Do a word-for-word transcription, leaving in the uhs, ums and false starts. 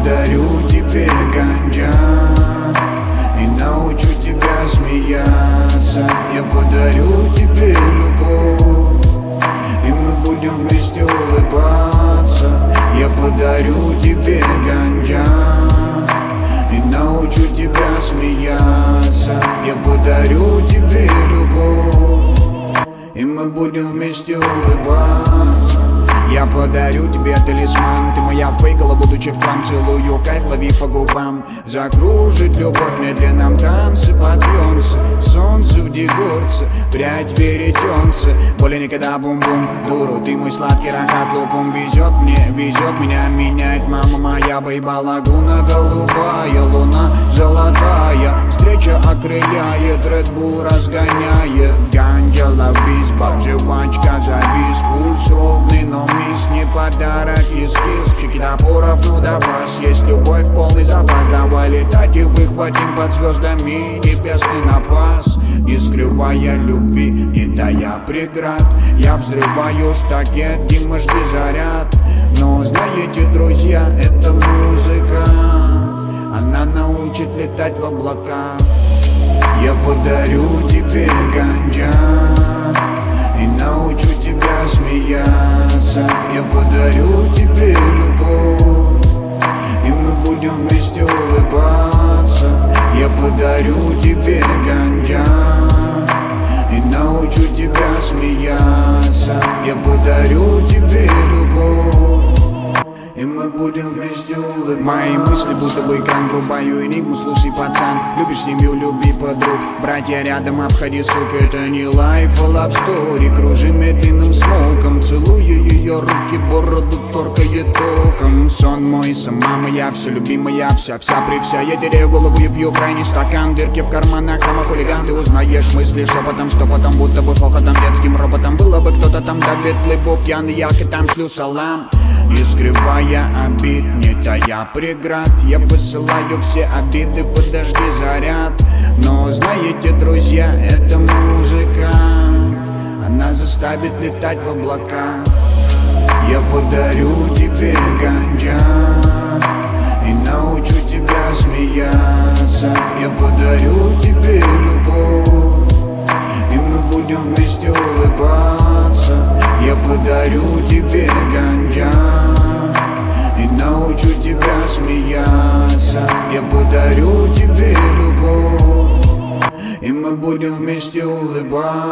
подарю тебе ганджа и научу тебя смеяться. Я подарю тебе любовь, и мы будем вместе улыбаться. Я подарю тебе ганджа и научу тебя смеяться. Я подарю тебе любовь, и мы будем вместе улыбаться. Я подарю тебе талисман, ты моя фейкала, будучи в хлам. Целую кайф, лови по губам. Закружит любовь в медленном танце под пьонцы. Солнце в дегорце, прядь веретенце. Более никогда бум-бум, дуру, ты мой сладкий рахат лупум. Везет мне, везет меня менять мама моя. Бейба лагуна, голубая луна, золотая. Встреча окрыляет, Red Bull разгоняет. Ганджа, ловись, жвачка, завис. Пульс ровный, но мисс не подарок, кис-кис. Чеки топоров, ну до вас есть любовь, полный запас. Давай летать и выхватим под звездами небесный напас. Не скрывая любви, не тая преград, я взрываю штакет, Дима, жди заряд. Но знаете, друзья, эта музыка, она научит летать в облаках. Я подарю тебе ганджа и научу тебя смеяться. Я подарю тебе любовь, и мы будем вместе улыбаться. Я подарю тебе ганджа и научу тебя смеяться. Я подарю тебе любовь, и мы будем вместе улыбаться. Мои мысли будто бы экран, врубаю энигму. Слушай, пацан, любишь семью, люби подруг. Братья рядом, обходи, сука, это не лайф, а love story. Кружим медленным смоком, целую ее руки, бороду торкает током. Сон мой, сама моя, все любимая, вся-вся при вся. Я теряю голову и пью крайний стакан. Дырки в карманах, хама хулиган. Ты узнаешь мысли шепотом, что потом будто бы хохотом, детским роботом. Было бы кто-то там, да ветлый пьяный, я к там шлю салам. Не скрывая обид, не тая преград, я посылаю все обиды, подожди заряд. Но знаете, друзья, эта музыка, она заставит летать в облака. Я подарю тебе ганджа и научу тебя смеяться. Я подарю тебе любовь, и мы будем вместе улыбаться. Я подарю тебе ганджа и научу тебя смеяться. Я подарю тебе любовь, и мы будем вместе улыбаться.